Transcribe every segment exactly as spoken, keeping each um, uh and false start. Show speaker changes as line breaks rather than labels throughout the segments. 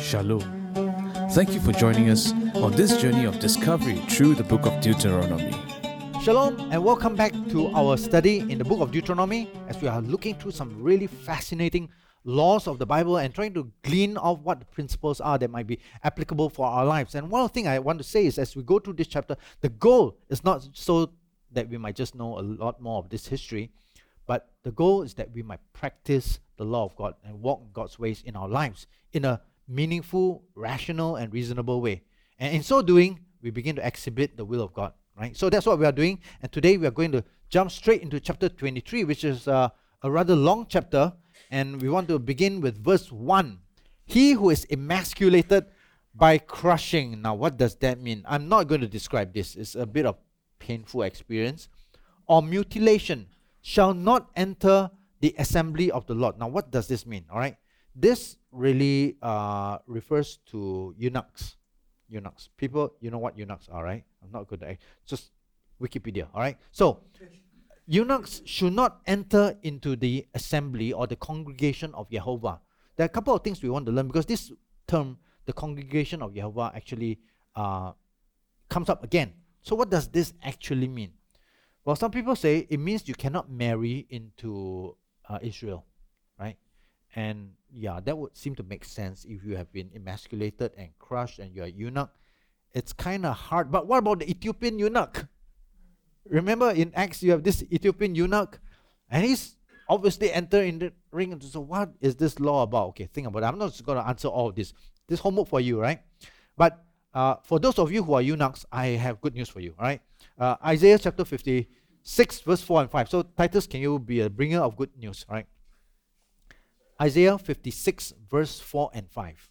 Shalom. Thank you for joining us on this journey of discovery through the book of Deuteronomy.
Shalom and welcome back to our study in the book of Deuteronomy as we are looking through some really fascinating laws of the Bible and trying to glean off what the principles are that might be applicable for our lives. And one thing I want to say is as we go through this chapter, the goal is not so that we might just know a lot more of this history, but the goal is that we might practice the law of God and walk in God's ways in our lives in a meaningful, rational, and reasonable way. And in so doing, we begin to exhibit the will of God, right? So that's what we are doing. And today we are going to jump straight into chapter twenty-three, which is uh, a rather long chapter. And we want to begin with verse one. He who is emasculated by crushing. Now, what does that mean? I'm not going to describe this. It's a bit of painful experience. Or mutilation shall not enter the assembly of the Lord. Now, what does this mean? All right. This really uh, refers to eunuchs. Eunuchs. People, you know what eunuchs are, right? I'm not good at just Wikipedia, all right? So, eunuchs should not enter into the assembly or the congregation of Jehovah. There are a couple of things we want to learn because this term, the congregation of Jehovah, actually uh, comes up again. So, what does this actually mean? Well, some people say it means you cannot marry into uh, Israel, right? And yeah, that would seem to make sense if you have been emasculated and crushed and you're a eunuch. It's kind of hard. But what about the Ethiopian eunuch? Remember in Acts, you have this Ethiopian eunuch, and he's obviously entering the ring. So what is this law about? Okay, think about it. I'm not just going to answer all of this. This homework for you, right? But uh, for those of you who are eunuchs, I have good news for you, all right? Uh, Isaiah chapter fifty-six, verse four and five. So Titus, can you be a bringer of good news, all right? Isaiah fifty-six, verse four and five.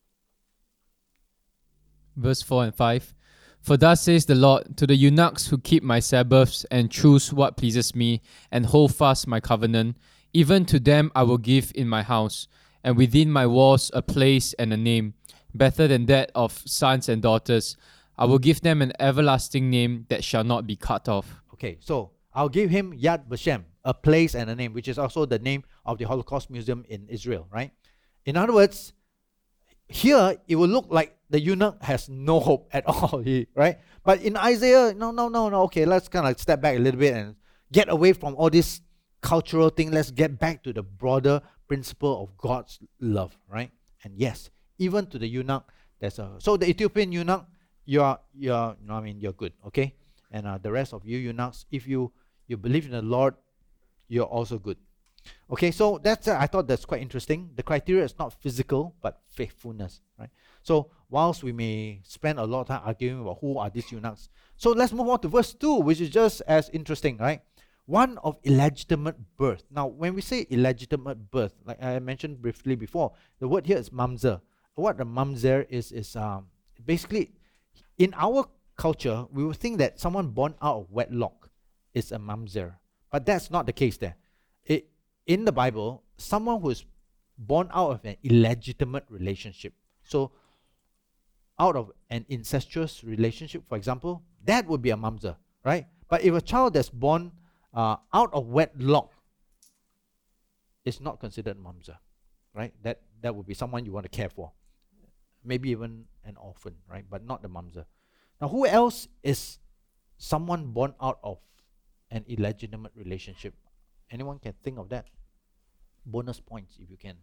Verse four and five. For thus says the Lord to the eunuchs who keep my Sabbaths and choose what pleases me and hold fast my covenant, even to them I will give in my house, and within my walls a place and a name, better than that of sons and daughters. I will give them an everlasting name that shall not be cut off.
Okay, so I'll give him Yad Vashem, a place and a name, which is also the name of the Holocaust Museum in Israel, right? In other words, here it will look like the eunuch has no hope at all, right? But in Isaiah, no, no, no, no, okay, let's kind of step back a little bit and get away from all this cultural thing. Let's get back to the broader principle of God's love, right? And yes, even to the eunuch, there's a, so the Ethiopian eunuch, you're, you're, I mean, you're good, okay? And uh, the rest of you eunuchs, if you you believe in the Lord, you're also good. Okay, so that's uh, I thought that's quite interesting. The criteria is not physical, but faithfulness, right? So whilst we may spend a lot of time arguing about who are these eunuchs, so let's move on to verse two, which is just as interesting, right? One of illegitimate birth. Now, when we say illegitimate birth, like I mentioned briefly before, the word here is mamzer. What a mamzer is, is um, basically, in our culture, we would think that someone born out of wedlock is a mamzer. But that's not the case there. It, in the Bible, someone who is born out of an illegitimate relationship, so out of an incestuous relationship, for example, that would be a mamzer, right? But if a child that's born uh, out of wedlock, it's not considered mamzer, right? That, that would be someone you want to care for. Maybe even an orphan, right? But not the mamzer. Now, who else is someone born out of an illegitimate relationship? Anyone can think of that? Bonus points if you can.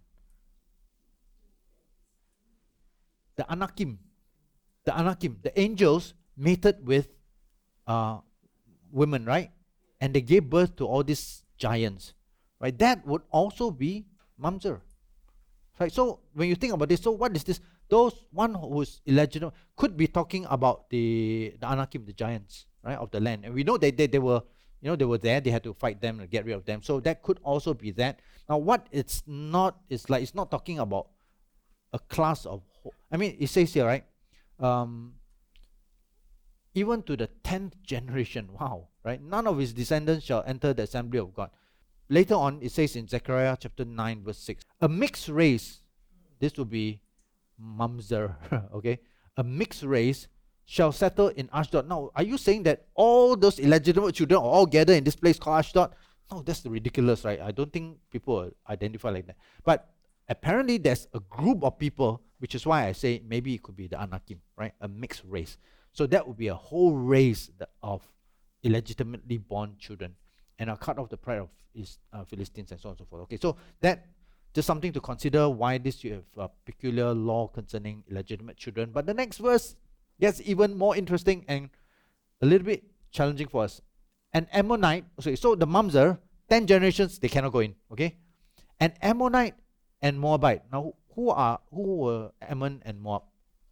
The Anakim. The Anakim. The angels mated with uh, women, right? And they gave birth to all these giants, right? That would also be mamzer. Right? So when you think about this, so what is this? Those one who's illegitimate could be talking about the the Anakim, the giants, right, of the land. And we know they, they they were, you know, they were there. They had to fight them and get rid of them. So that could also be that. Now, what it's not is like it's not talking about a class of. I mean, it says here, right? Um, even to the tenth generation. Wow, right? None of his descendants shall enter the assembly of God. Later on, it says in Zechariah chapter nine, verse six, a mixed race. This will be mamzer, okay? A mixed race shall settle in Ashdod. Now, are you saying that all those illegitimate children are all gathered in this place called Ashdod? No, that's ridiculous, right? I don't think people identify like that. But apparently there's a group of people which is why I say maybe it could be the Anakim, right? A mixed race. So that would be a whole race that of illegitimately born children, and are cut off the pride of his, uh, Philistines and so on and so forth. Okay, so that just something to consider why this you have a peculiar law concerning illegitimate children. But the next verse gets even more interesting and a little bit challenging for us. An Ammonite, sorry, so the mamzer, ten generations, they cannot go in, okay? An Ammonite and Moabite. Now, who are who were Ammon and Moab?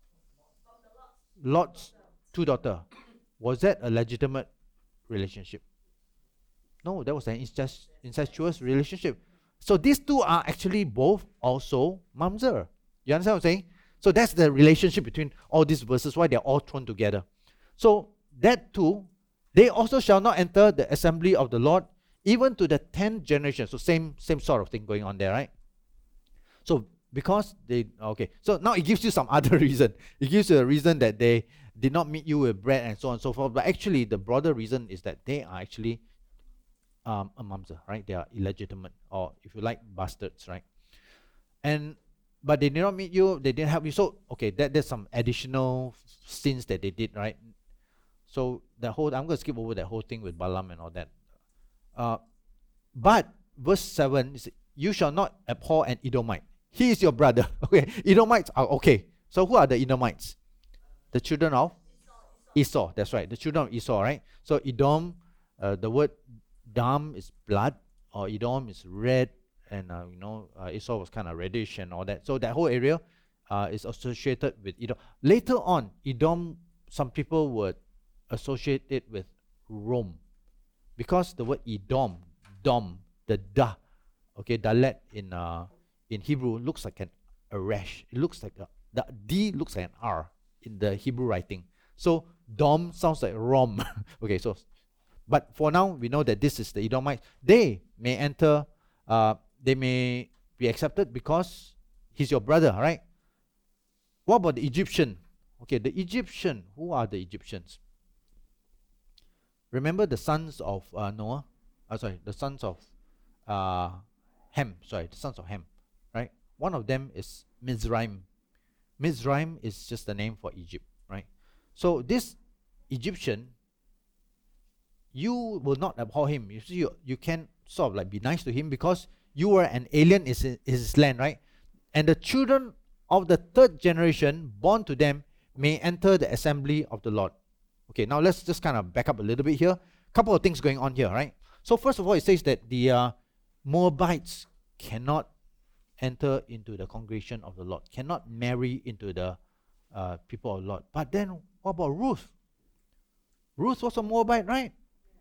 Lot's two daughters. Was that a legitimate relationship? No, that was an incest, incestuous relationship. So these two are actually both also mamzer. You understand what I'm saying? So that's the relationship between all these verses, why they're all thrown together. So that too, they also shall not enter the assembly of the Lord, even to the tenth generation. So same same sort of thing going on there, right? So because they, okay, so now it gives you some other reason. It gives you a reason that they did not meet you with bread and so on and so forth. But actually, the broader reason is that they are actually um, a mamzer, right? They are illegitimate, or if you like, bastards, right? And but they did not meet you. They didn't help you. So okay, that there's some additional sins that they did, right? So the whole, I'm going to skip over that whole thing with Balaam and all that. Uh, but verse seven is, you shall not abhor an Edomite. He is your brother. Okay, Edomites are okay. So who are the Edomites? The children of Esau. That's right, the children of Esau, right? So Edom, uh, the word dam is blood, or Edom is red, and uh, you know uh, Esau was kind of reddish and all that. So that whole area uh, is associated with Edom. Later on, Edom, some people would associate it with Rome, because the word Edom, Dom, the da, okay, dalet in uh, in Hebrew looks like an a resh. It looks like a, the D looks like an R in the Hebrew writing. So Dom sounds like Rom. Okay, so but for now we know that this is the Edomites. They may enter, uh, they may be accepted because he's your brother, right? What about the Egyptian? Okay, the Egyptian, who are the Egyptians? Remember the sons of uh, Noah? Uh, sorry, the sons of uh, Ham. Sorry, the sons of Ham, right? One of them is Mizraim. Mizraim is just the name for Egypt, right? So this Egyptian, you will not abhor him. You see, you, you can sort of like be nice to him because you were an alien in his, his land, right? And the children of the third generation born to them may enter the assembly of the Lord. Okay, now let's just kind of back up a little bit here. Couple of things going on here, right? So first of all, it says that the uh, Moabites cannot enter into the congregation of the Lord, cannot marry into the uh, people of the Lord. But then what about Ruth? Ruth was a Moabite, right?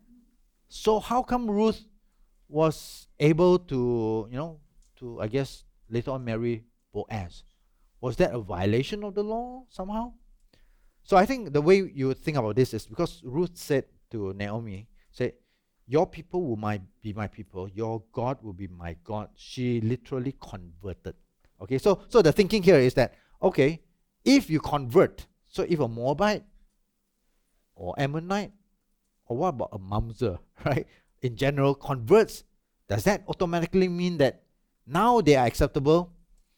So how come Ruth was able to, you know, to, I guess, later on marry Boaz? Was that a violation of the law somehow? So I think the way you would think about this is because Ruth said to Naomi, said, your people will my, be my people, your God will be my God. She literally converted. Okay, so, so the thinking here is that, okay, if you convert, so if a Moabite or Ammonite, or what about a mamzer, right, in general converts, does that automatically mean that now they are acceptable?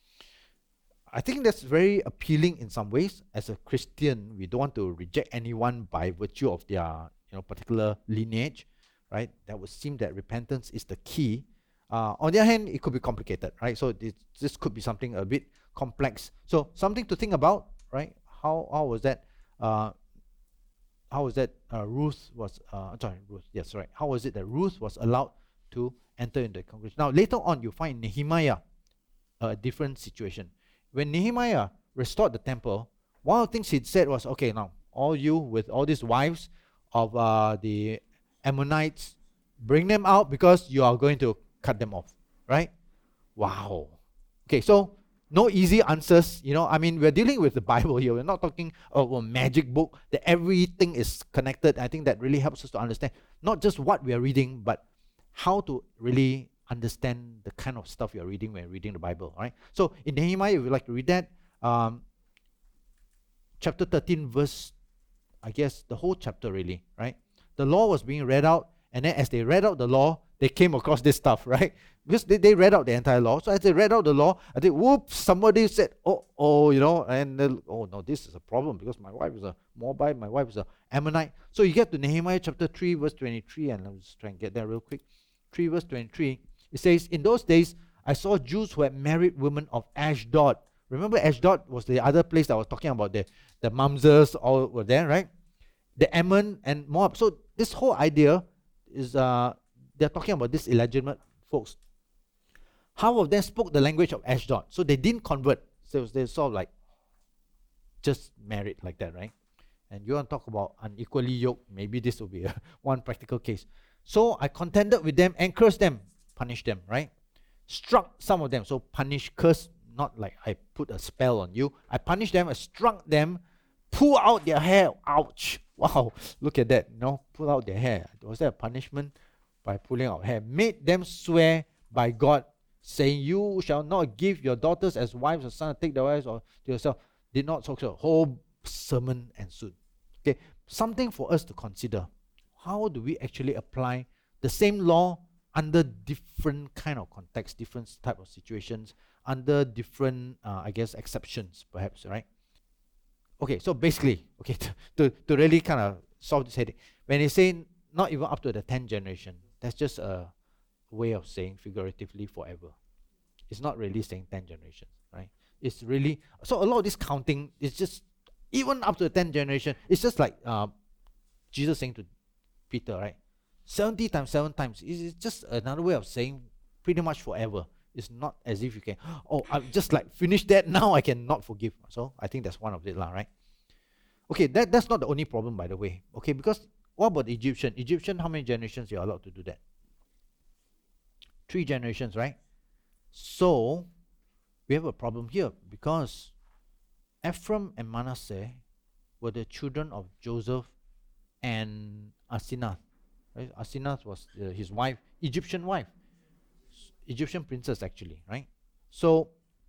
I think that's very appealing in some ways. As a Christian, we don't want to reject anyone by virtue of their, you know, particular lineage, right? That would seem that repentance is the key. Uh, on the other hand, it could be complicated, right? So this, this could be something a bit complex. So something to think about, right? How how was that? Uh, how was that uh, Ruth was? Uh, sorry, Ruth. Yes, right. How was it that Ruth was allowed to enter into the congregation? Now later on, you find Nehemiah a different situation. When Nehemiah restored the temple, one of the things he said was, okay, now, all you with all these wives of uh, the Ammonites, bring them out because you are going to cut them off, right? Wow. Okay, so no easy answers, you know. I mean, we're dealing with the Bible here. We're not talking of a magic book that everything is connected. I think that really helps us to understand not just what we are reading, but how to really understand the kind of stuff you're reading when you're reading the Bible, right? So in Nehemiah, if you'd like to read that, um, chapter thirteen, verse, I guess the whole chapter really, right? The law was being read out, and then as they read out the law, they came across this stuff, right? Because they, they read out the entire law. So as they read out the law, I think, whoops, somebody said, oh, oh, you know, and uh, oh no, this is a problem because my wife is a Moabite, my wife is a Ammonite. So you get to Nehemiah chapter three, verse twenty-three, and I'll just try and get there real quick. three, verse twenty-three, it says, in those days, I saw Jews who had married women of Ashdod. Remember, Ashdod was the other place that I was talking about, the, the Mamzers all were there, right? The Ammon and Moab. So this whole idea is, uh, they're talking about these illegitimate folks. Half of them spoke the language of Ashdod. So they didn't convert. So they're sort of like just married like that, right? And you want to talk about unequally yoked, maybe this will be a one practical case. So I contended with them and cursed them, punished them, right? Struck some of them. So punish, curse, not like I put a spell on you. I punished them, I struck them, pull out their hair. Ouch. Wow, look at that. You know, pull out their hair. Was that a punishment? By pulling out hair. Made them swear by God, saying, you shall not give your daughters as wives or sons, take their wives or to yourself. Did not talk so. Whole sermon ensued. Okay, something for us to consider. How do we actually apply the same law under different kind of context, different type of situations, under different, uh, I guess, exceptions, perhaps, right? Okay, so basically, okay, to, to, to really kind of solve this headache, when they say not even up to the tenth generation, that's just a way of saying figuratively forever. It's not really saying ten generations, right? It's really, so a lot of this counting is just, even up to the tenth generation, it's just like uh, Jesus saying to Peter, right? seventy times seven times, it's just another way of saying pretty much forever. It's not as if you can, oh, I've just like finished that, now I can not forgive. So I think that's one of it, lah, right? Okay, that, that's not the only problem, by the way. Okay, because what about the Egyptian? Egyptian, how many generations you're allowed to do that? Three generations, right? So we have a problem here because Ephraim and Manasseh were the children of Joseph and Asenath. Right? Asenath was uh, his wife, Egyptian wife, Egyptian princess actually, right? So,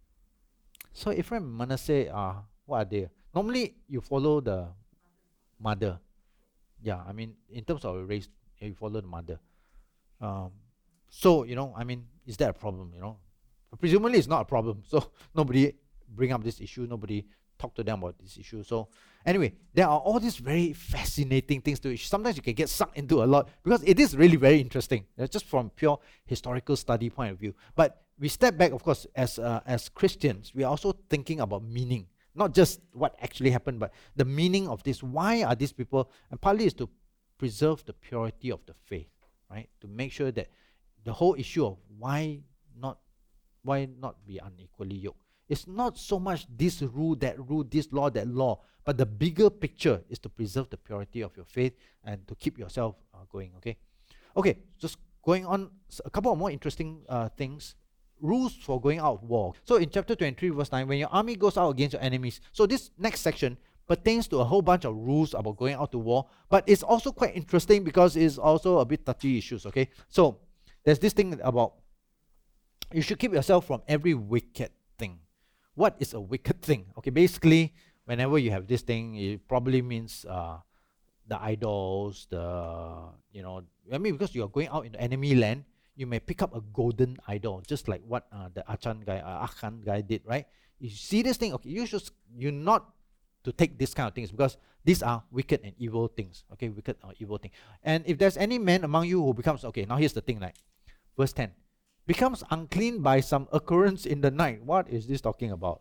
so Ephraim and Manasseh are, what are they? Normally you follow the mother. Yeah, I mean, in terms of race, you follow the mother. Um, so, you know, I mean, is that a problem, you know? Presumably it's not a problem. So nobody bring up this issue, nobody talk to them about this issue. So anyway, there are all these very fascinating things to it. Sometimes you can get sucked into a lot because it is really very interesting, you know, just from pure historical study point of view. But we step back, of course, as uh, as Christians, we are also thinking about meaning, not just what actually happened, but the meaning of this. Why are these people? And partly is to preserve the purity of the faith, right? To make sure that the whole issue of why not why not be unequally yoked. It's not so much this rule, that rule, this law, that law, but the bigger picture is to preserve the purity of your faith and to keep yourself uh, going, okay? Okay, just going on, a couple of more interesting uh, things. Rules for going out of war. So in chapter twenty-three, verse nine, when your army goes out against your enemies. So this next section pertains to a whole bunch of rules about going out to war, but it's also quite interesting because it's also a bit touchy issues, okay? So there's this thing about you should keep yourself from every wicked thing. What is a wicked thing? Okay, basically, whenever you have this thing, it probably means uh, the idols, the, you know, I mean, because you are going out into enemy land, you may pick up a golden idol, just like what uh, the Achan guy, uh, Achan guy did, right? You see this thing, okay, you should, you're not to take these kind of things because these are wicked and evil things, okay, wicked or evil thing. And if there's any man among you who becomes, okay, now here's the thing, like, verse ten, becomes unclean by some occurrence in the night. What is this talking about?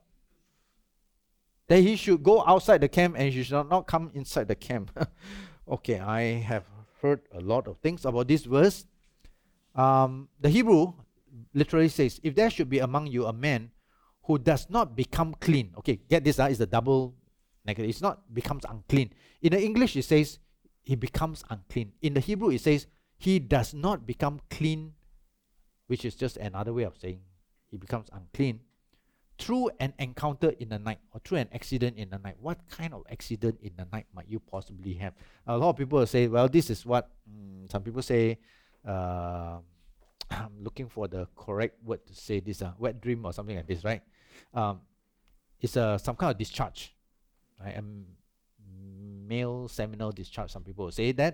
That he should go outside the camp and he should not come inside the camp. Okay, I have heard a lot of things about this verse. Um, the Hebrew literally says, if there should be among you a man who does not become clean. Okay, get this, uh, is the double negative. It's not becomes unclean. In the English it says, he becomes unclean. In the Hebrew it says, he does not become clean, which is just another way of saying he becomes unclean, through an encounter in the night or through an accident in the night. What kind of accident in the night might you possibly have? A lot of people will say, well, this is what, mm, some people say, uh, I'm looking for the correct word to say this, uh, wet dream or something like this, right? Um, it's a, some kind of discharge, right? A male seminal discharge, some people will say that.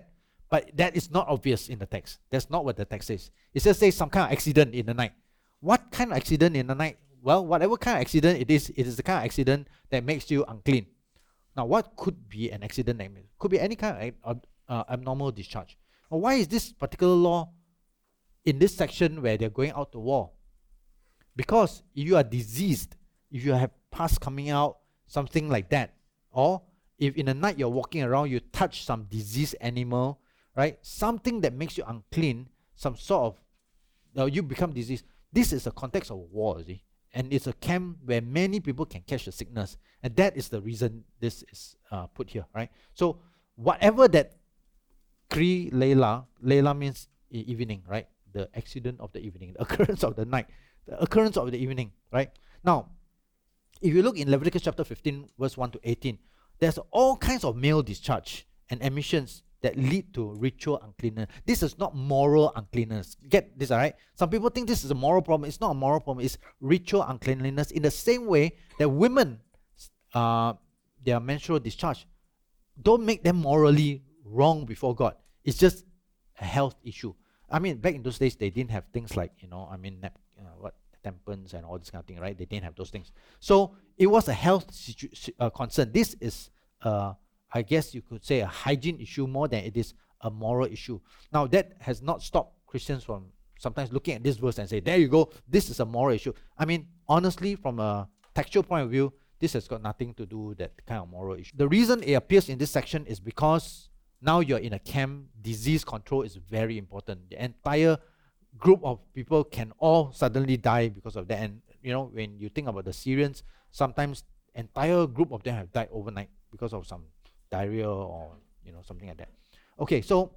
But that is not obvious in the text. That's not what the text says. It just says some kind of accident in the night. What kind of accident in the night? Well, whatever kind of accident it is, it is the kind of accident that makes you unclean. Now, what could be an accident that makes, could be any kind of uh, abnormal discharge. Now, why is this particular law in this section where they're going out to war? Because if you are diseased, if you have pus coming out, something like that, or if in the night you're walking around, you touch some diseased animal, right? Something that makes you unclean, some sort of, uh, you become diseased. This is a context of war, you see? And it's a camp where many people can catch the sickness. And that is the reason this is uh, put here, right? So whatever that Kri Layla, Layla means e- evening, right? The accident of the evening, the occurrence of the night, the occurrence of the evening, right? Now, if you look in Leviticus chapter fifteen, verse one to eighteen, there's all kinds of male discharge and emissions that lead to ritual uncleanness. This is not moral uncleanness. Get this, all right? Some people think this is a moral problem. It's not a moral problem. It's ritual uncleanliness. In the same way that women, uh, their menstrual discharge, don't make them morally wrong before God. It's just a health issue. I mean, back in those days, they didn't have things like, you know, I mean, nap, uh, what, tampons and all this kind of thing, right? They didn't have those things. So it was a health situ- uh, concern. This is uh, I guess you could say a hygiene issue more than it is a moral issue. Now, that has not stopped Christians from sometimes looking at this verse and say, there you go, this is a moral issue. I mean, honestly, from a textual point of view, this has got nothing to do with that kind of moral issue. The reason it appears in this section is because now you're in a camp, disease control is very important. The entire group of people can all suddenly die because of that. And, you know, when you think about the Syrians, sometimes entire group of them have died overnight because of some diarrhea or, you know, something like that. Okay, so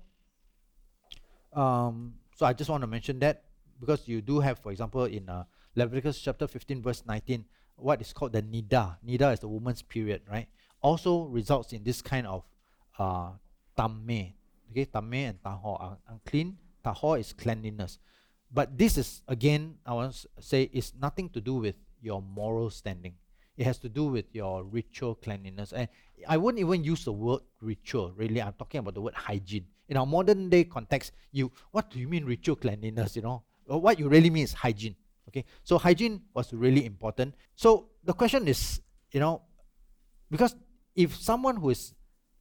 um, so I just want to mention that because you do have, for example, in uh, Leviticus chapter fifteen, verse nineteen, what is called the Nida. Nida is the woman's period, right? Also results in this kind of uh, tamme. Okay, tamme and tahor are unclean. Tahor is cleanliness. But this is, again, I want to say, is nothing to do with your moral standing. It has to do with your ritual cleanliness. And I wouldn't even use the word ritual, really. I'm talking about the word hygiene. In our modern day context, you what do you mean ritual cleanliness, you know? What you really mean is hygiene. Okay, so hygiene was really important. So the question is, you know, because if someone who is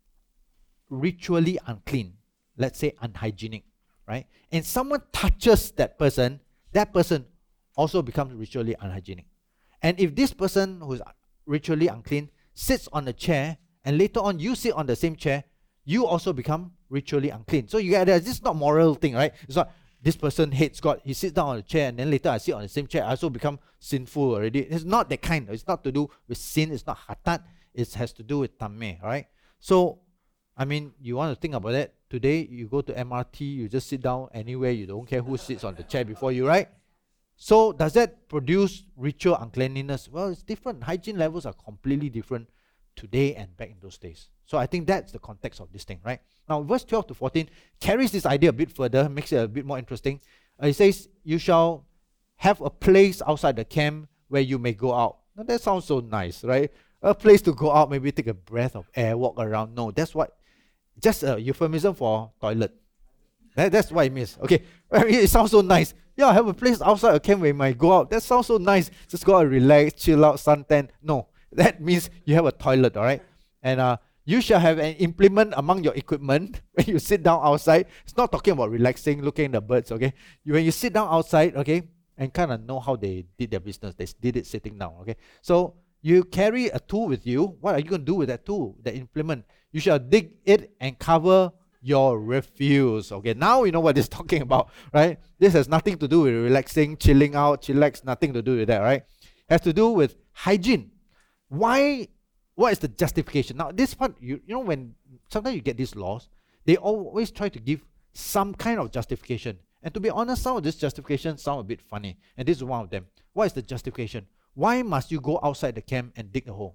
ritually unclean, let's say unhygienic, right, and someone touches that person, that person also becomes ritually unhygienic. And if this person who is ritually unclean sits on a chair, and later on you sit on the same chair, you also become ritually unclean. So you get this is not moral thing, right? It's not this person hates God, he sits down on a chair, and then later I sit on the same chair, I also become sinful already. It's not that kind. It's not to do with sin. It's not hatat. It has to do with tamme, right? So, I mean, you want to think about that. Today, you go to M R T, you just sit down anywhere. You don't care who sits on the chair before you, right? So does that produce ritual uncleanliness? Well, it's different. Hygiene levels are completely different today and back in those days. So I think that's the context of this thing, right? Now, verse twelve to fourteen carries this idea a bit further, makes it a bit more interesting. Uh, it says, you shall have a place outside the camp where you may go out. Now, that sounds so nice, right? A place to go out, maybe take a breath of air, walk around. No, that's what, just a euphemism for toilet. That, that's what it means. Okay, I mean, it sounds so nice. Yeah, have a place outside a camp where you might go out. That sounds so nice. Just go out, relax, chill out, suntan. No, that means you have a toilet, all right? And uh, you shall have an implement among your equipment when you sit down outside. It's not talking about relaxing, looking at the birds, okay? You, when you sit down outside, okay, and kind of know how they did their business. They did it sitting down, okay? So you carry a tool with you. What are you going to do with that tool, that implement? You shall dig it and cover your refuse. Okay, now you know what it's talking about, right? This has nothing to do with relaxing, chilling out, chillax, nothing to do with that, right? It has to do with hygiene. Why? What is the justification? Now, this part, you, you know, when sometimes you get these laws, they always try to give some kind of justification. And to be honest, some of these justifications sound a bit funny. And this is one of them. What is the justification? Why must you go outside the camp and dig a hole?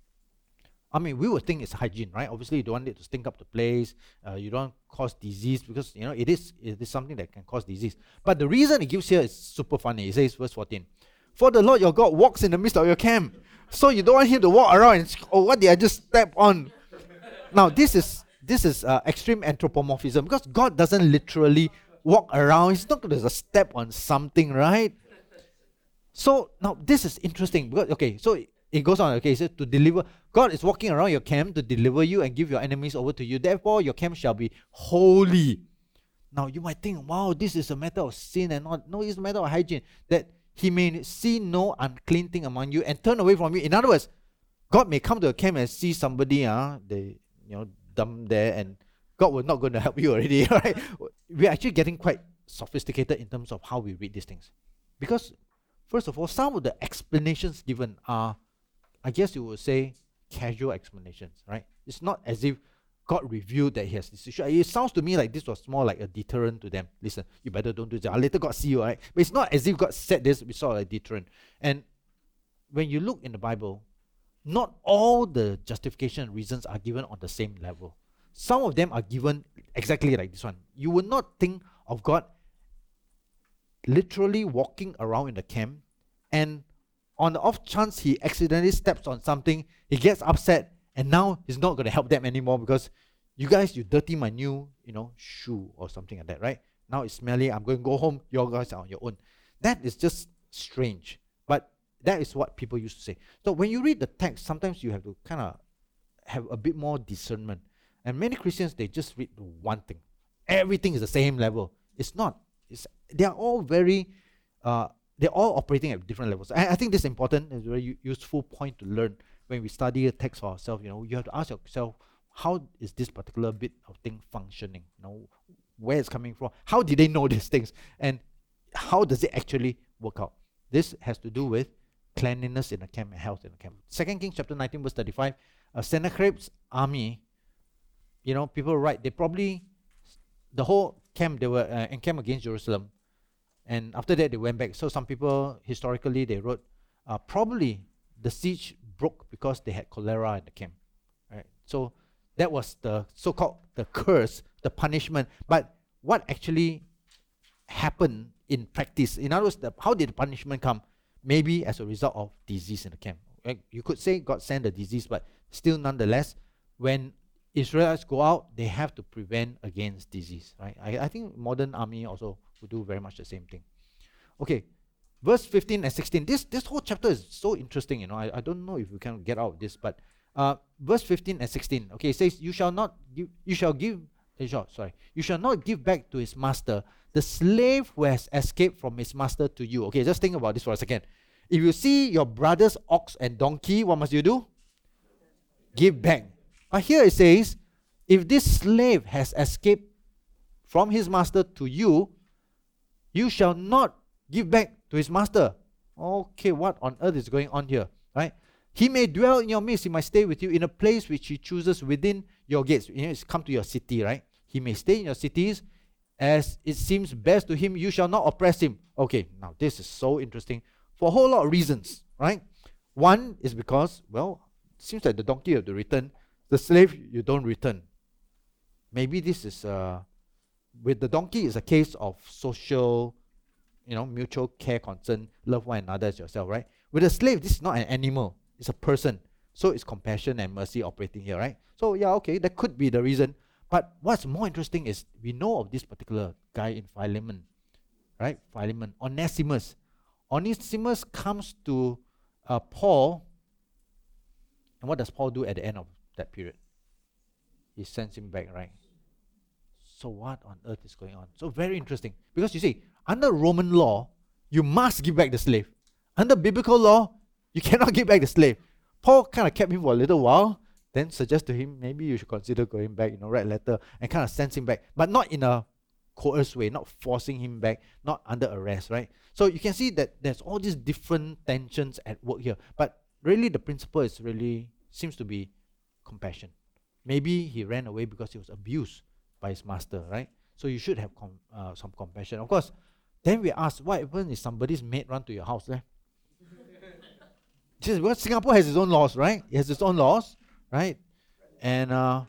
I mean, we would think it's hygiene, right? Obviously, you don't want it to stink up the place. Uh, you don't cause disease because, you know, it is, it is something that can cause disease. But the reason it gives here is super funny. It says, verse fourteen, for the Lord your God walks in the midst of your camp. So you don't want him to walk around and, oh, what did I just step on? Now, this is this is uh, extreme anthropomorphism, because God doesn't literally walk around. He's not going to step on something, right? So now this is interesting because, okay, so it, it goes on, okay, so to deliver, God is walking around your camp to deliver you and give your enemies over to you. Therefore, your camp shall be holy. Now you might think, wow, this is a matter of sin and not, no, it's a matter of hygiene. That he may see no unclean thing among you and turn away from you. In other words, God may come to a camp and see somebody, uh, they, you know, dumb there, and God will not going to help you already, right? We're actually getting quite sophisticated in terms of how we read these things. Because, first of all, some of the explanations given are, I guess you would say, casual explanations, right? It's not as if God revealed that he has this issue. It sounds to me like this was more like a deterrent to them. Listen, you better don't do this. I'll later God see you, right? But it's not as if God said this, we saw a deterrent. And when you look in the Bible, not all the justification reasons are given on the same level. Some of them are given exactly like this one. You would not think of God literally walking around in the camp, and on the off chance he accidentally steps on something, he gets upset, and now he's not going to help them anymore because you guys, you dirty my new, you know, shoe or something like that, right? Now it's smelly, I'm going to go home, you guys are on your own. That is just strange, but that is what people used to say. So when you read the text, sometimes you have to kind of have a bit more discernment. And many Christians, they just read one thing. Everything is the same level. It's not. It's, they are all very, uh, they're all operating at different levels. I, I think this is important. It's a very u- useful point to learn when we study a text for ourselves. You know, you have to ask yourself, how is this particular bit of thing functioning? You know, where it's coming from? How did they know these things? And how does it actually work out? This has to do with cleanliness in the camp and health in the camp. Second Kings chapter nineteen verse thirty-five, uh, Sennacherib's army, you know, people write, they probably, the whole camp, they were uh, encamped against Jerusalem. And after that, they went back. So some people, historically, they wrote, uh, probably the siege broke because they had cholera in the camp. Right? So that was the so-called the curse, the punishment. But what actually happened in practice? In other words, the, how did the punishment come? Maybe as a result of disease in the camp. Right? You could say God sent the disease, but still nonetheless, when Israelites go out, they have to prevent against disease. Right? I, I think modern army also will do very much the same thing. Okay, verse fifteen and sixteen. This this whole chapter is so interesting. You know, I, I don't know if we can get out of this, but uh, verse fifteen and sixteen. Okay, it says, "You shall not give. You shall give. Uh, sorry, you shall not give back to his master the slave who has escaped from his master to you." Okay, just think about this for a second. If you see your brother's ox and donkey, what must you do? Give back. But here it says, if this slave has escaped from his master to you, you shall not give back to his master. Okay, what on earth is going on here? Right? He may dwell in your midst, he might stay with you in a place which he chooses within your gates. You know, it's come to your city, right? He may stay in your cities as it seems best to him. You shall not oppress him. Okay, now this is so interesting for a whole lot of reasons, right? One is because, well, it seems like the donkey you have to return. The slave, you don't return. Maybe this is, uh, with the donkey, is a case of social, you know, mutual care, concern, love one another as yourself, right? With a slave, this is not an animal. It's a person. So it's compassion and mercy operating here, right? So yeah, okay, that could be the reason. But what's more interesting is we know of this particular guy in Philemon, right? Philemon, Onesimus. Onesimus comes to uh, Paul, and what does Paul do at the end of that period? He sends him back, right? So what on earth is going on? So very interesting. Because you see, under Roman law, you must give back the slave. Under biblical law, you cannot give back the slave. Paul kind of kept him for a little while, then suggest to him, maybe you should consider going back, you know, write a letter and kind of sends him back. But not in a coerced way, not forcing him back, not under arrest, right? So you can see that there's all these different tensions at work here. But really the principle is really, seems to be compassion. Maybe he ran away because he was abused by his master, right? So you should have com- uh, some compassion. Of course, then we ask, what happens if somebody's maid run to your house? Eh? Just, well, Singapore has its own laws, right? It has its own laws, right? And uh,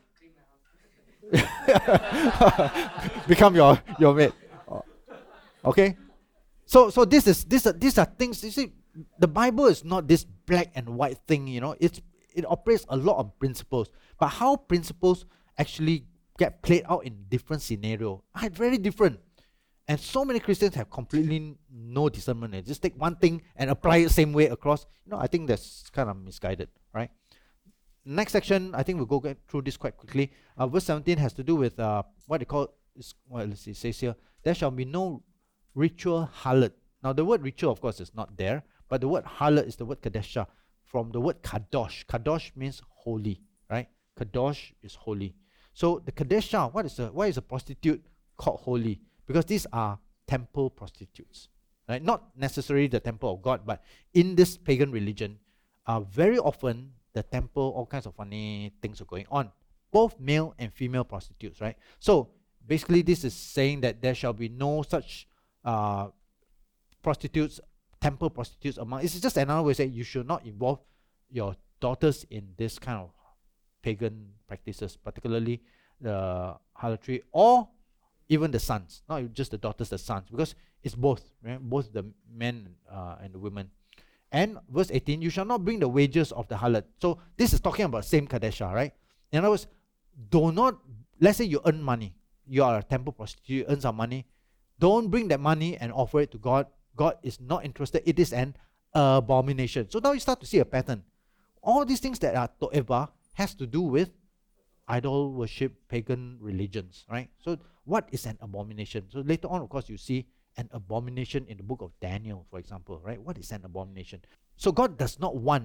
become your your maid. Okay? So so this is this are, these are things, you see, the Bible is not this black and white thing, you know. It's it operates a lot of principles. But how principles actually get played out in different scenario. Ah, very different. And so many Christians have completely no discernment. They just take one thing and apply it same way across. You know, I think that's kind of misguided, right? Next section, I think we'll go get through this quite quickly. Uh, verse seventeen has to do with uh, what they call, is, well, let's see, it says here, there shall be no ritual harlot. Now, the word ritual, of course, is not there, but the word harlot is the word kadesha, from the word kadosh. Kadosh means holy, right? Kadosh is holy. So the kadesha, what is a, why is a prostitute called holy? Because these are temple prostitutes, right? Not necessarily the temple of God, but in this pagan religion, uh, very often the temple, all kinds of funny things are going on. Both male and female prostitutes, right? So basically this is saying that there shall be no such uh, prostitutes, temple prostitutes among. It's just another way to say you should not involve your daughters in this kind of pagan practices, particularly the harlotry, or even the sons, not just the daughters, the sons, because it's both, right? Both the men uh, and the women. And verse eighteen, you shall not bring the wages of the harlot. So this is talking about same kadesha, right? In other words, do not, let's say you earn money, you are a temple prostitute, you earn some money, don't bring that money and offer it to God. God is not interested. It is an abomination. So now you start to see a pattern. All these things that are to'eva has to do with idol worship, pagan religions, right? So what is an abomination? So later on, of course, you see an abomination in the book of Daniel, for example, right? What is an abomination? So God does not want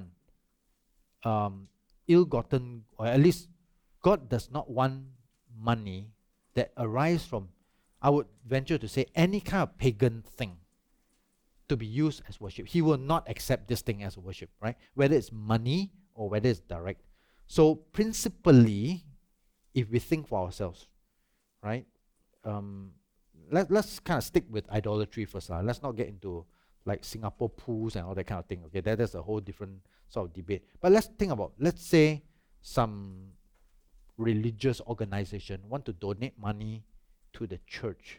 um, ill-gotten, or at least God does not want money that arises from, I would venture to say, any kind of pagan thing to be used as worship. He will not accept this thing as a worship, right? Whether it's money or whether it's direct. So principally, if we think for ourselves, right? Um, let, let's kind of stick with idolatry first. Uh. Let's not get into like Singapore pools and all that kind of thing. Okay, that, that's a whole different sort of debate. But let's think about, let's say some religious organization want to donate money to the church.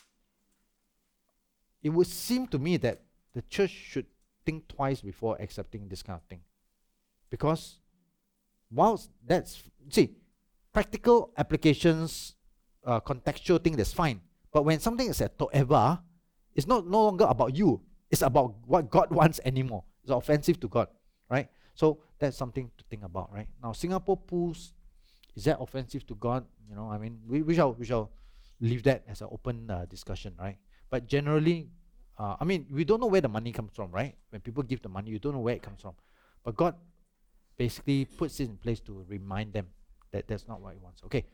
It would seem to me that the church should think twice before accepting this kind of thing. Because whilst that's, see, practical applications, uh, contextual thing, that's fine. But when something is a to'eva, it's not no longer about you. It's about what God wants anymore. It's offensive to God, right? So that's something to think about, right? Now, Singapore pools, is that offensive to God? You know, I mean, we, we shall we shall leave that as an open uh, discussion, right? But generally, uh, I mean, we don't know where the money comes from, right? When people give the money, you don't know where it comes from. But God basically puts it in place to remind them that that's not what He wants. Okay,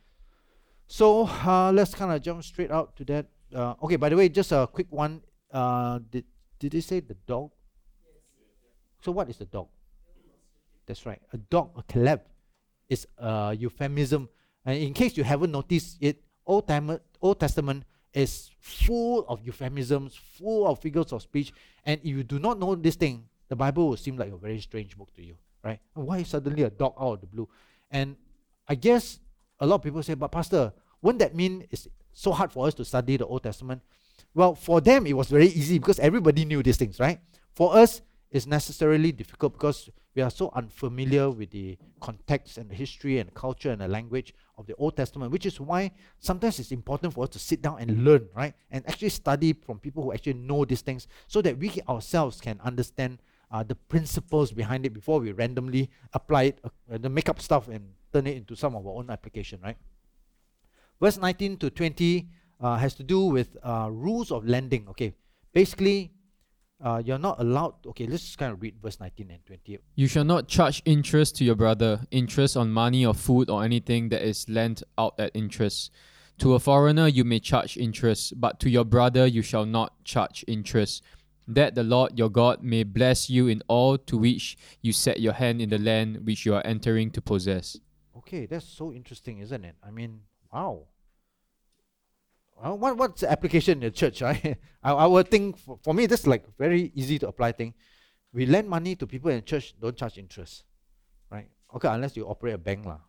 so uh, let's kind of jump straight out to that. Uh, okay, by the way, just a quick one. Uh, did did they say the dog? Yes. So what is the dog? That's right, a dog, a kaleb, is a euphemism. And in case you haven't noticed it, Old Testament, Old Testament is full of euphemisms, full of figures of speech. And if you do not know this thing, the Bible will seem like a very strange book to you, right? Why suddenly a dog out of the blue? And I guess a lot of people say, but Pastor, wouldn't that mean it's so hard for us to study the Old Testament? Well, for them, it was very easy because everybody knew these things, right? For us, it's necessarily difficult because we are so unfamiliar with the context and the history and the culture and the language of the Old Testament, which is why sometimes it's important for us to sit down and learn, right? And actually study from people who actually know these things so that we ourselves can understand uh, the principles behind it before we randomly apply it, uh, make up stuff and turn it into some of our own application, right? Verse nineteen to twenty uh, has to do with uh, rules of lending. Okay, basically, Uh, you're not allowed, okay, let's just kind of read verse nineteen and twenty.
You shall not charge interest to your brother, interest on money or food or anything that is lent out at interest. To a foreigner you may charge interest, but to your brother you shall not charge interest, that the Lord your God may bless you in all to which you set your hand in the land which you are entering to possess.
Okay, that's so interesting, isn't it? I mean, wow. Well, what, what's the application in the church, right? I, I would think, for, for me, this is like very easy to apply thing. We lend money to people in church, don't charge interest, right? Okay, unless you operate a bank lah.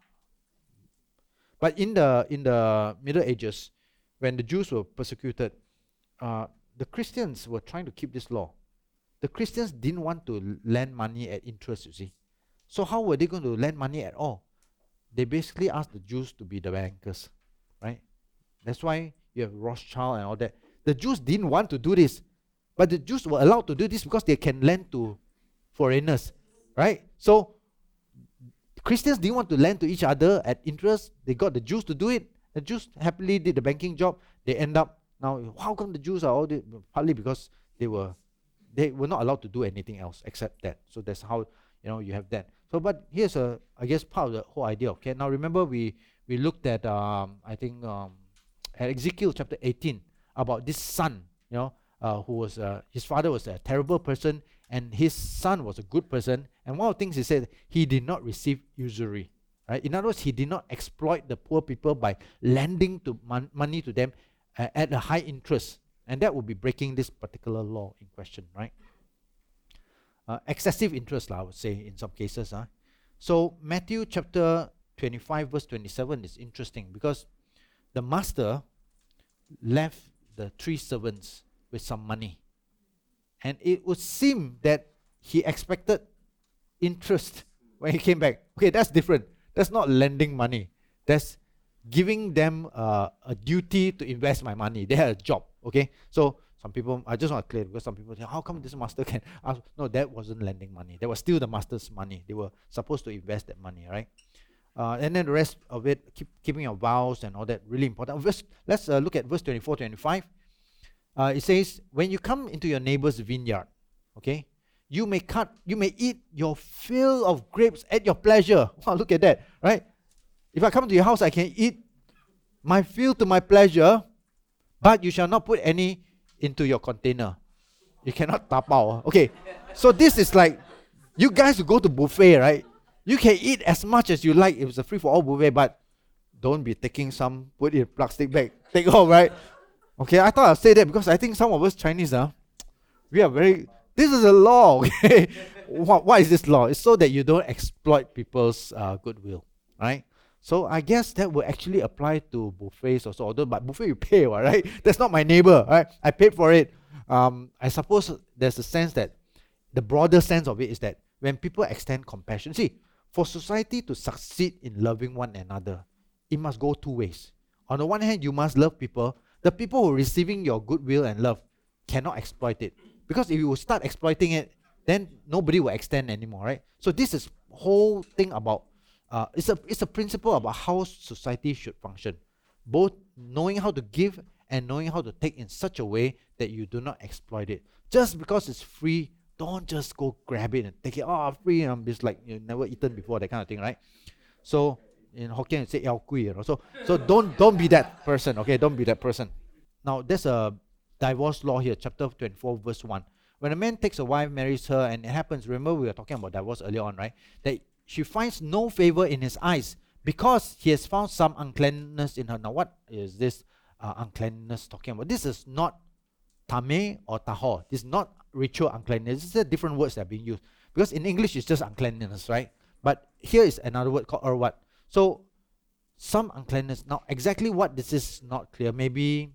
But in the in the Middle Ages, when the Jews were persecuted, uh, the Christians were trying to keep this law. The Christians didn't want to lend money at interest, you see. So how were they going to lend money at all? They basically asked the Jews to be the bankers. right? That's why you have Rothschild and all that. The Jews didn't want to do this, but the Jews were allowed to do this because they can lend to foreigners, right? So Christians didn't want to lend to each other at interest. They got the Jews to do it. The Jews happily did the banking job. They end up now, how come the Jews are all this? Partly because they were they were not allowed to do anything else except that. So that's how, you know, you have that. So but here's a, I guess, part of the whole idea. Okay, now remember we we looked at um I think um at Ezekiel chapter eighteen about this son, you know, uh, who was uh, his father was a terrible person and his son was a good person. And one of the things he said, he did not receive usury. Right? In other words, he did not exploit the poor people by lending to mon- money to them uh, at a high interest. And that would be breaking this particular law in question, right? Uh, excessive interest, I would say, in some cases. Huh? So Matthew chapter twenty-five, verse twenty-seven is interesting because the master left the three servants with some money. And it would seem that he expected interest when he came back. Okay, that's different. That's not lending money. That's giving them uh, a duty to invest my money. They had a job, okay? So some people, I just want to clear because some people say, how come this master can ask? No, that wasn't lending money. That was still the master's money. They were supposed to invest that money, right? Uh, and then the rest of it, keep keeping your vows and all that, really important. Verse, let's uh, look at verse twenty-four, twenty-five. Uh, it says, when you come into your neighbor's vineyard, okay, you may cut, you may eat your fill of grapes at your pleasure. Wow, look at that, right? If I come to your house, I can eat my fill to my pleasure, but you shall not put any into your container. You cannot tapao. Okay, so this is like, you guys who go to buffet, right? You can eat as much as you like. It was a free-for-all buffet, but don't be taking some, put it in a plastic bag. Take home, right? Okay, I thought I'd say that because I think some of us Chinese, uh, we are very, this is a law, okay? what, what is this law? It's so that you don't exploit people's uh, goodwill, right? So I guess that will actually apply to buffets also, although but buffet you pay, right? That's not my neighbor, right? I paid for it. Um, I suppose there's a sense that, the broader sense of it is that when people extend compassion, see, for society to succeed in loving one another, it must go two ways. On the one hand, you must love people. The people who are receiving your goodwill and love cannot exploit it. Because if you will start exploiting it, then nobody will extend anymore, right? So this is whole thing about, uh, it's a it's a principle about how society should function. Both knowing how to give and knowing how to take in such a way that you do not exploit it. Just because it's free, don't just go grab it and take it. Oh, free, and I'm just like, you've never eaten before, that kind of thing, right? So in Hokkien, you say yao kui, you know. So, so don't don't be that person, okay? Don't be that person. Now, there's a divorce law here, chapter twenty-four, verse one. When a man takes a wife, marries her, and it happens, remember we were talking about divorce earlier on, right? That she finds no favor in his eyes because he has found some uncleanness in her. Now, what is this uh, uncleanness talking about? This is not tameh or tahor. This is not ritual uncleanness. These are different words that are being used. Because in English, it's just uncleanness, right? But here is another word called urwat. So, some uncleanness. Now, exactly what this is not clear. Maybe,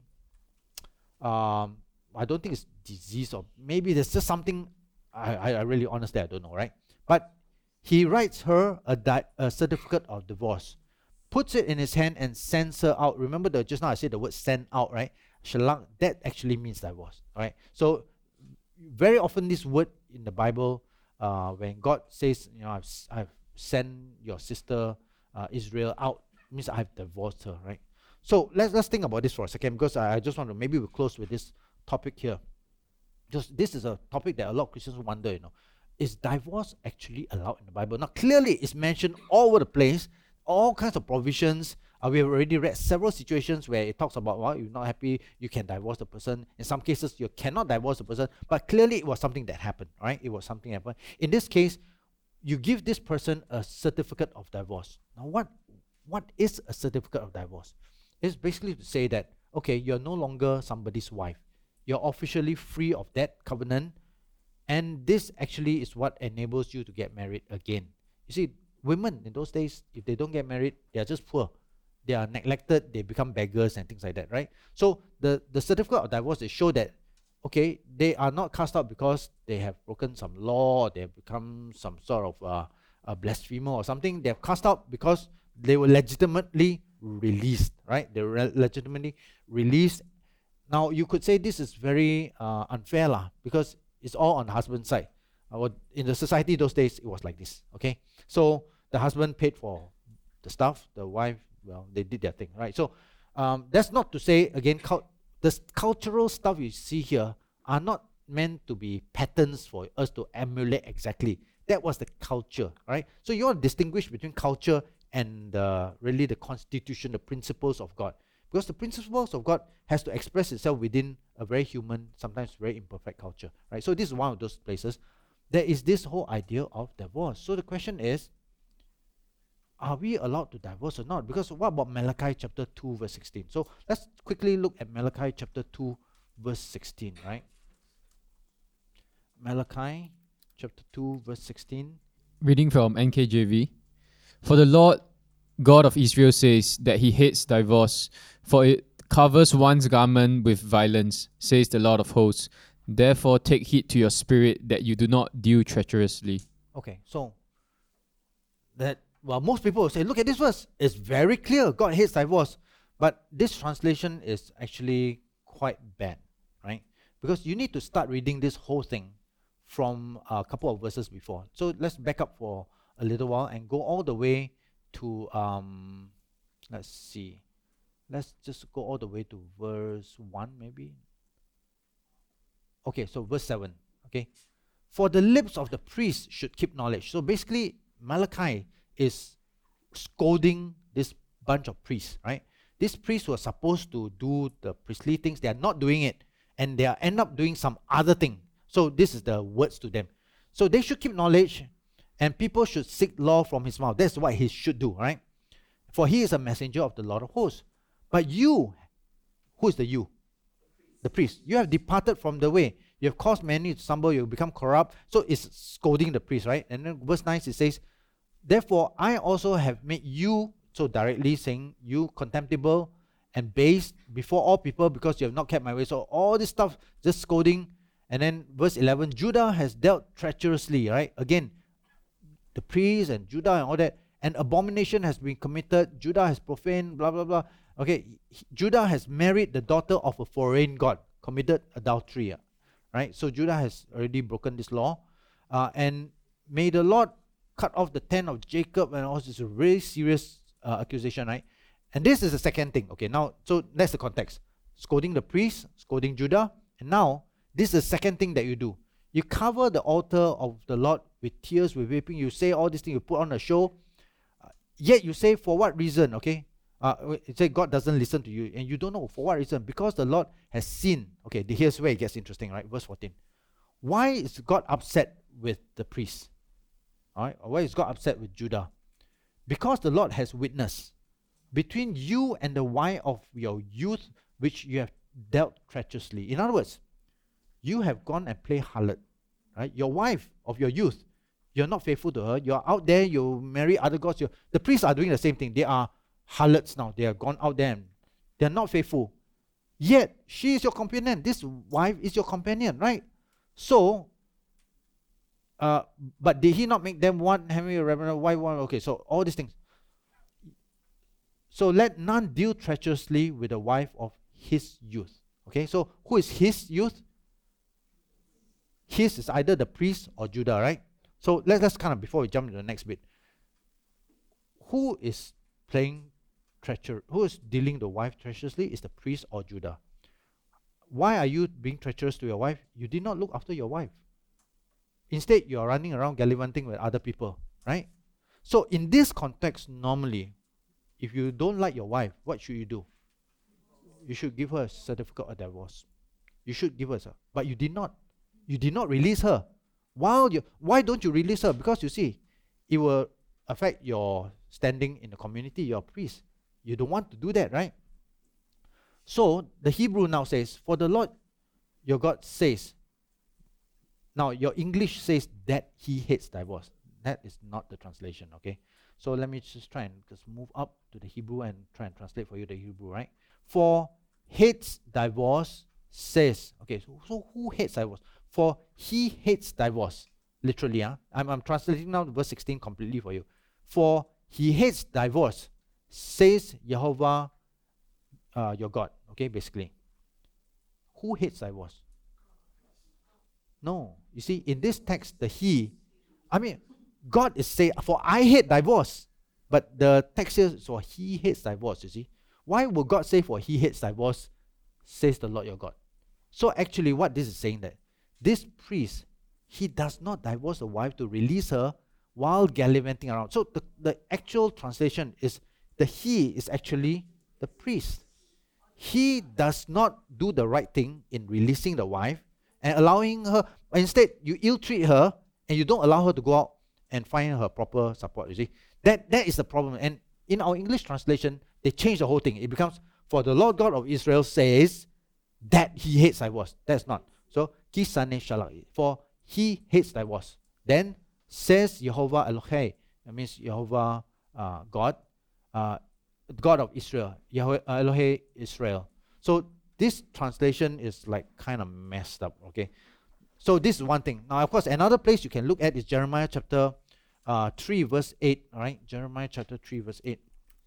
um, I don't think it's disease, or maybe there's just something, I, I, I really honestly, I don't know, right? But he writes her a, di- a certificate of divorce, puts it in his hand and sends her out. Remember, the, just now I said the word send out, right? Shalang, that actually means divorce, right? So, very often this word in the Bible, uh, when God says, you know, I've, I've sent your sister uh, Israel out, means I've divorced her, right? So let's let's think about this for a second, because I, I just want to, maybe we'll close with this topic here. Just this is a topic that a lot of Christians wonder, you know, is divorce actually allowed in the Bible? Now clearly it's mentioned all over the place, all kinds of provisions. Uh, we have already read several situations where it talks about, well, you're not happy, you can divorce the person. In some cases, you cannot divorce the person, but clearly it was something that happened, right? It was something that happened. In this case, you give this person a certificate of divorce. Now, what what is a certificate of divorce? It's basically to say that, okay, you're no longer somebody's wife. You're officially free of that covenant, and this actually is what enables you to get married again. You see, women in those days, if they don't get married, they are just poor. They are neglected, they become beggars and things like that, right? So the, the certificate of divorce, they show that, okay, they are not cast out because they have broken some law, or they have become some sort of uh, a blasphemer or something. They have cast out because they were legitimately released, right? They're re- legitimately released. Now, you could say this is very uh, unfair lah, because it's all on the husband's side. Uh, in the society those days, it was like this, okay? So the husband paid for the stuff, the wife, well, they did their thing, right? So um, that's not to say, again, cult- the cultural stuff you see here are not meant to be patterns for us to emulate exactly. That was the culture, right? So you want to distinguish between culture and uh, really the constitution, the principles of God. Because the principles of God has to express itself within a very human, sometimes very imperfect culture, right? So this is one of those places. There is this whole idea of divorce. So the question is, are we allowed to divorce or not? Because what about Malachi chapter two verse sixteen? So let's quickly look at Malachi chapter two verse sixteen, right? Malachi chapter two verse sixteen.
Reading from N K J V. For the Lord God of Israel says that he hates divorce, for it covers one's garment with violence, says the Lord of hosts. Therefore take heed to your spirit that you do not deal treacherously.
Okay, so that, well, most people will say, look at this verse. It's very clear. God hates divorce. But this translation is actually quite bad, right? Because you need to start reading this whole thing from a couple of verses before. So let's back up for a little while and go all the way to, um, let's see. Let's just go all the way to verse one maybe. Okay, so verse seven. Okay. For the lips of the priest should keep knowledge. So basically, Malachi is scolding this bunch of priests, right? These priests were supposed to do the priestly things. They are not doing it. And they are end up doing some other thing. So this is the words to them. So they should keep knowledge, and people should seek law from his mouth. That's what he should do, right? For he is a messenger of the Lord of hosts. But you, who is the you? The priest. You have departed from the way. You have caused many to stumble. You have become corrupt. So it's scolding the priest, right? And then verse nine, it says, therefore I also have made you, so directly saying, you contemptible and base before all people, because you have not kept my way. So all this stuff, just scolding. And then verse eleven, Judah has dealt treacherously, right? Again, the priests and Judah and all that. An abomination has been committed. Judah has profaned, blah, blah, blah. Okay, Judah has married the daughter of a foreign god, committed adultery, right? So Judah has already broken this law. Uh, and may the Lord cut off the tent of Jacob. And also, it's a really serious uh, accusation, right? And this is the second thing. Okay, now, so that's the context. Scolding the priest, scolding Judah. And now, this is the second thing that you do. You cover the altar of the Lord with tears, with weeping. You say all these things, you put on a show. Uh, yet you say, for what reason? Okay, uh, you say God doesn't listen to you. And you don't know for what reason. Because the Lord has seen. Okay, here's where it gets interesting, right? Verse fourteen. Why is God upset with the priests? All right, why is God upset with Judah? Because the Lord has witnessed between you and the wife of your youth, which you have dealt treacherously. In other words, you have gone and played harlot, right? Your wife of your youth, you're not faithful to her. You're out there, you marry other gods. You're, the priests are doing the same thing. They are harlots now. They have gone out there and they're not faithful. Yet, she is your companion. This wife is your companion, right? So, uh, but did he not make them one, having a reverend wife, one? Okay, so all these things. So let none deal treacherously with the wife of his youth. Okay, so who is his youth? His is either the priest or Judah, right? So let's, let's kind of, before we jump to the next bit, who is playing treacherous? Who is dealing the wife treacherously? Is the priest or Judah? Why are you being treacherous to your wife? You did not look after your wife. Instead, you are running around gallivanting with other people, right? So in this context, normally, if you don't like your wife, what should you do? You should give her a certificate of divorce. You should give her, a, but you did not. You did not release her. While you, why don't you release her? Because you see, it will affect your standing in the community, your priest. You don't want to do that, right? So the Hebrew now says, for the Lord your God says, now your English says that he hates divorce. That is not the translation, okay? So let me just try and just move up to the Hebrew and try and translate for you the Hebrew, right? For hates divorce says, okay, so, so who hates divorce? For he hates divorce, literally. Huh? I'm, I'm translating now verse sixteen completely for you. For he hates divorce. says Jehovah uh, your God. Okay, basically. Who hates divorce? No. You see, in this text, the he, I mean, God is saying, for I hate divorce. But the text says, for he hates divorce, you see. Why would God say, for he hates divorce, says the Lord your God? So actually, what this is saying that this priest, he does not divorce the wife to release her while gallivanting around. So the, the actual translation is, the he is actually the priest. He does not do the right thing in releasing the wife and allowing her. Instead, you ill-treat her and you don't allow her to go out and find her proper support, you see. That, that is the problem. And in our English translation, they change the whole thing. It becomes, for the Lord God of Israel says that he hates divorce. That's not. So, kisane shalak, for he hates divorce. Then, says Jehovah Elohei, that means Jehovah uh, God, uh, God of Israel, Yahweh, uh, Elohei Israel. So, this translation is like kind of messed up, okay? So, this is one thing. Now, of course, another place you can look at is Jeremiah chapter Uh, three verse eight, right? Jeremiah chapter three verse eight.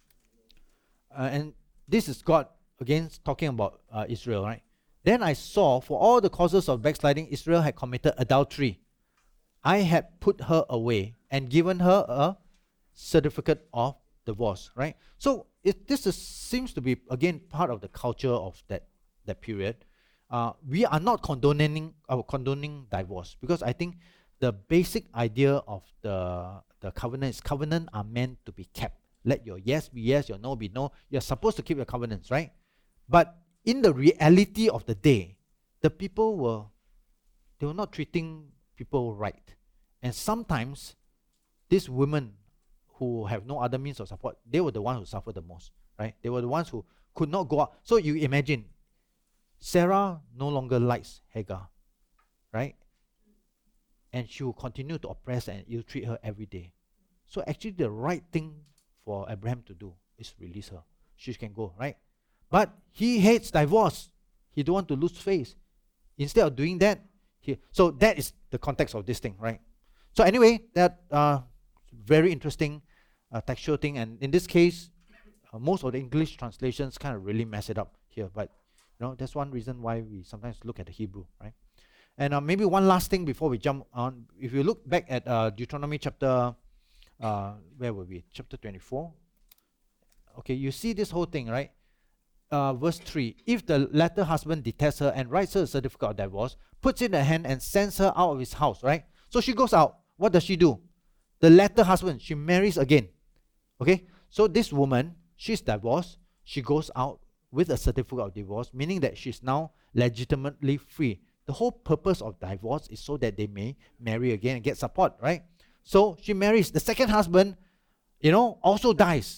Uh, and this is God again talking about uh, Israel, right? Then I saw, for all the causes of backsliding, Israel had committed adultery. I had put her away and given her a certificate of divorce, right? So it, this is, seems to be again part of the culture of that that period. Uh, we are not condoning uh, condoning divorce, because I think the basic idea of the, the covenant is covenants are meant to be kept. Let your yes be yes, your no be no. You're supposed to keep your covenants, right? But in the reality of the day, the people were, they were not treating people right. And sometimes these women who have no other means of support, they were the ones who suffered the most, right? They were the ones who could not go out. So you imagine, Sarah no longer likes Hagar, right? And she will continue to oppress and ill-treat her every day. So actually the right thing for Abraham to do is release her. She can go, right? But he hates divorce. He don't want to lose face. Instead of doing that, he, so that is the context of this thing, right? So anyway, that uh, very interesting uh, textual thing. And in this case, uh, most of the English translations kind of really mess it up here. But you know, that's one reason why we sometimes look at the Hebrew, right? And uh, maybe one last thing before we jump on. If you look back at uh, Deuteronomy chapter, uh, where were we? Chapter twenty-four. Okay, you see this whole thing, right? Uh, verse three. If the latter husband detests her and writes her a certificate of divorce, puts in her hand and sends her out of his house, right? So she goes out. What does she do? The latter husband, she marries again. Okay, so this woman, she's divorced. She goes out with a certificate of divorce, meaning that she's now legitimately free. The whole purpose of divorce is so that they may marry again and get support, right? So she marries. The second husband, you know, also dies.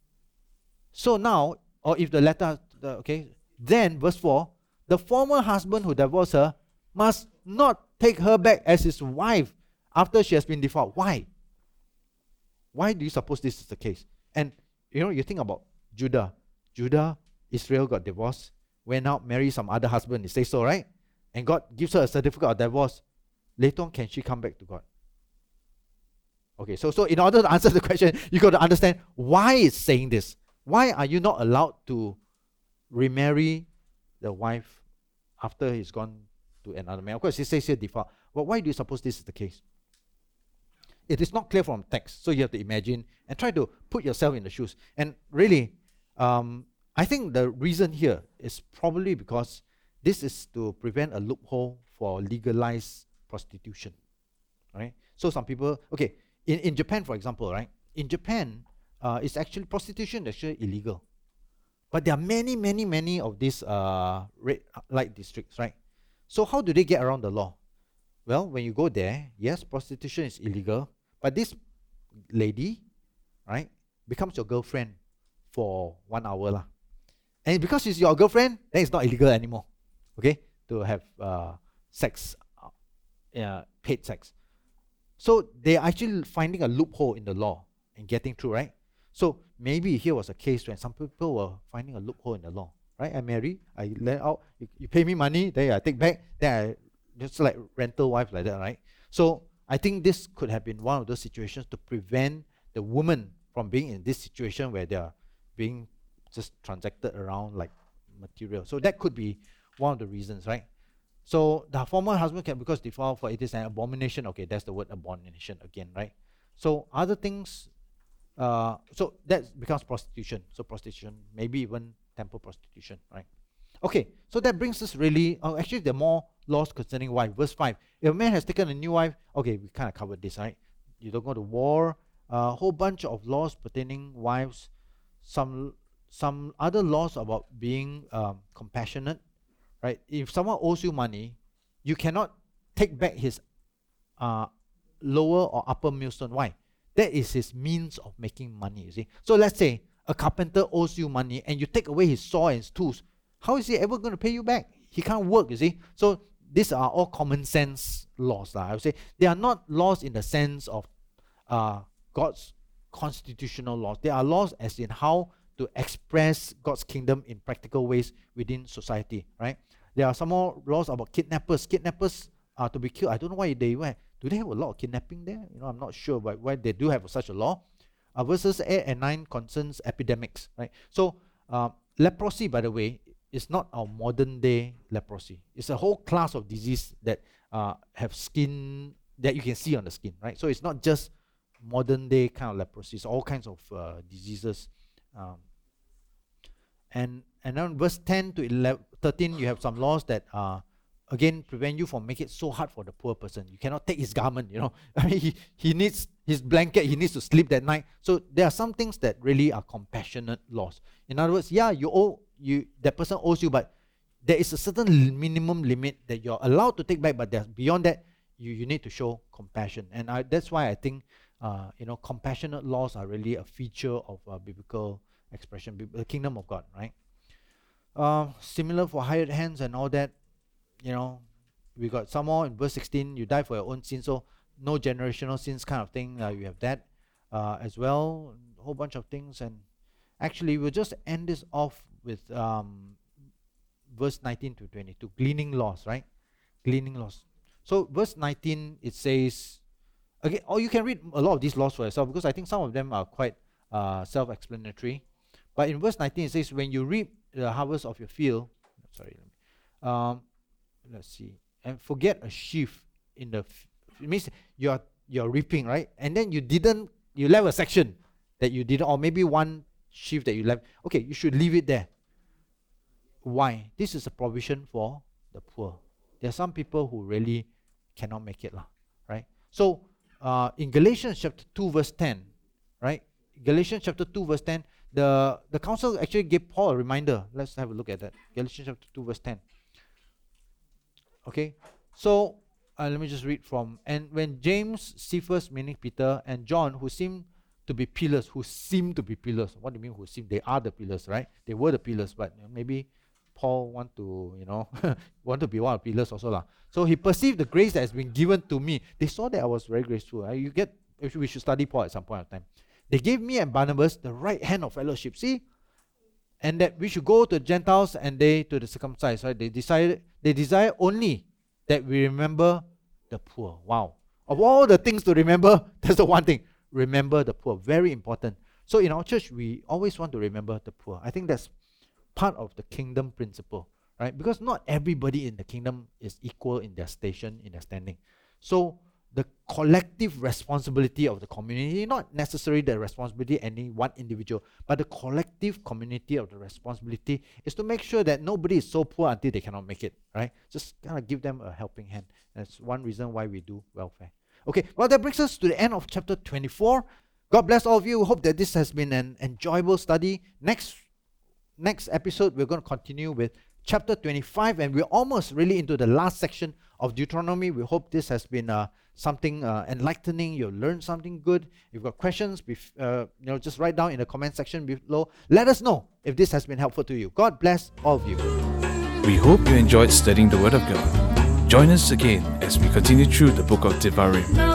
So now, or if the latter, the, okay, then verse four, the former husband who divorced her must not take her back as his wife after she has been defiled. Why? Why do you suppose this is the case? And, you know, you think about Judah. Judah, Israel got divorced, went out, married some other husband. It says so, right? And God gives her a certificate of divorce. Later on, can she come back to God? Okay, so, so in order to answer the question, you got to understand why it's saying this. Why are you not allowed to remarry the wife after he's gone to another man? Of course, it says here defiled. But why do you suppose this is the case? It is not clear from text, so you have to imagine and try to put yourself in the shoes. And really, um, I think the reason here is probably because this is to prevent a loophole for legalized prostitution, right? So some people, okay, in, in Japan, for example, right? In Japan, uh, it's actually, prostitution is actually illegal. But there are many, many, many of these uh, red light districts, right? So how do they get around the law? Well, when you go there, yes, prostitution is illegal, but this lady, right, becomes your girlfriend for one hour lah. And because she's your girlfriend, then it's not illegal anymore. Okay, to have uh, sex, uh, paid sex. So they're actually finding a loophole in the law and getting through, right? So maybe here was a case when some people were finding a loophole in the law, right? I marry, I let out, you, you pay me money, then I take back, then I just like rental wife like that, right? So I think this could have been one of those situations to prevent the woman from being in this situation where they are being just transacted around like material. So that could be one of the reasons, right? So the former husband can, because defiled, for it is an abomination. Okay, that's the word abomination again, right? So other things, uh, so that becomes prostitution. So prostitution, maybe even temple prostitution, right? Okay, so that brings us really, oh, actually there are more laws concerning wife. Verse five, if a man has taken a new wife, okay, we kind of covered this, right? You don't go to war, a uh, whole bunch of laws pertaining wives, some some other laws about being um, compassionate, right? If someone owes you money, you cannot take back his uh, lower or upper millstone. Why? That is his means of making money, you see. So let's say a carpenter owes you money and you take away his saw and his tools. How is he ever going to pay you back? He can't work, you see. So these are all common sense laws. I would say they are not laws in the sense of uh, God's constitutional laws. They are laws as in how to express God's kingdom in practical ways within society, right? There are some more laws about kidnappers. Kidnappers are to be killed. I don't know why they were. Do they have a lot of kidnapping there? You know, I'm not sure, but why they do have such a law. Uh, verses eight and nine concerns epidemics, right? So uh, leprosy, by the way, is not our modern day leprosy. It's a whole class of disease that uh, have skin, that you can see on the skin, right? So it's not just modern day kind of leprosy. It's all kinds of uh, diseases. Um, and and then verse ten to eleven, thirteen, you have some laws that uh, again prevent you from making it so hard for the poor person. You cannot take his garment, you know. I mean, he, he needs his blanket, he needs to sleep that night. So there are some things that really are compassionate laws. In other words, yeah, you owe you that person owes you, but there is a certain minimum limit that you're allowed to take back, but there's beyond that, you, you need to show compassion. And I, that's why I think uh, you know, compassionate laws are really a feature of uh, biblical expression, the kingdom of God, right? Uh, similar for hired hands and all that. You know, we got some more in verse sixteen, you die for your own sins, so no generational sins kind of thing. Uh, you have that uh, as well, a whole bunch of things. And actually, we'll just end this off with um, verse nineteen to twenty-two, gleaning laws, right? Gleaning laws. So verse nineteen, it says, again, or you can read a lot of these laws for yourself, because I think some of them are quite uh, self-explanatory. But in verse nineteen, it says, when you reap the harvest of your field, sorry, let me, um, let's see, and forget a sheaf in the, f- it means you're you're reaping, right? And then you didn't, you left a section that you didn't, or maybe one sheaf that you left. Okay, you should leave it there. Why? This is a provision for the poor. There are some people who really cannot make it, lah, right? So uh, in Galatians chapter two verse ten, right? Galatians chapter two verse ten, the, the council actually gave Paul a reminder. Let's have a look at that. Galatians chapter two verse ten. Okay, so uh, let me just read from, and when James, Cephas, meaning Peter, and John, who seemed to be pillars, who seem to be pillars. What do you mean who seem? They are the pillars, right? They were the pillars, but you know, maybe Paul want to, you know, want to be one of the pillars also lah. So he perceived the grace that has been given to me. They saw that I was very graceful. Right? You get, we should study Paul at some point of time. They gave me and Barnabas the right hand of fellowship. See, and that we should go to the Gentiles and they to the circumcised. Right? They decided, they desire only that we remember the poor. Wow! Of all the things to remember, that's the one thing. Remember the poor, very important. So in our church, we always want to remember the poor. I think that's part of the kingdom principle, right? Because not everybody in the kingdom is equal in their station, in their standing. So the collective responsibility of the community, not necessarily the responsibility of any one individual, but the collective community of the responsibility is to make sure that nobody is so poor until they cannot make it, right? Just kind of give them a helping hand. That's one reason why we do welfare. Okay, well, that brings us to the end of chapter twenty-four. God bless all of you. Hope that this has been an enjoyable study. Next, next episode, we're going to continue with chapter twenty-five, and we're almost really into the last section of Deuteronomy. We hope this has been uh, something uh, enlightening. You'll learn something good. If you've got questions, bef- uh, you know, just write down in the comment section below. Let us know if this has been helpful to you. God bless all of you.
We hope you enjoyed studying the Word of God. Join us again as we continue through the book of Devarim.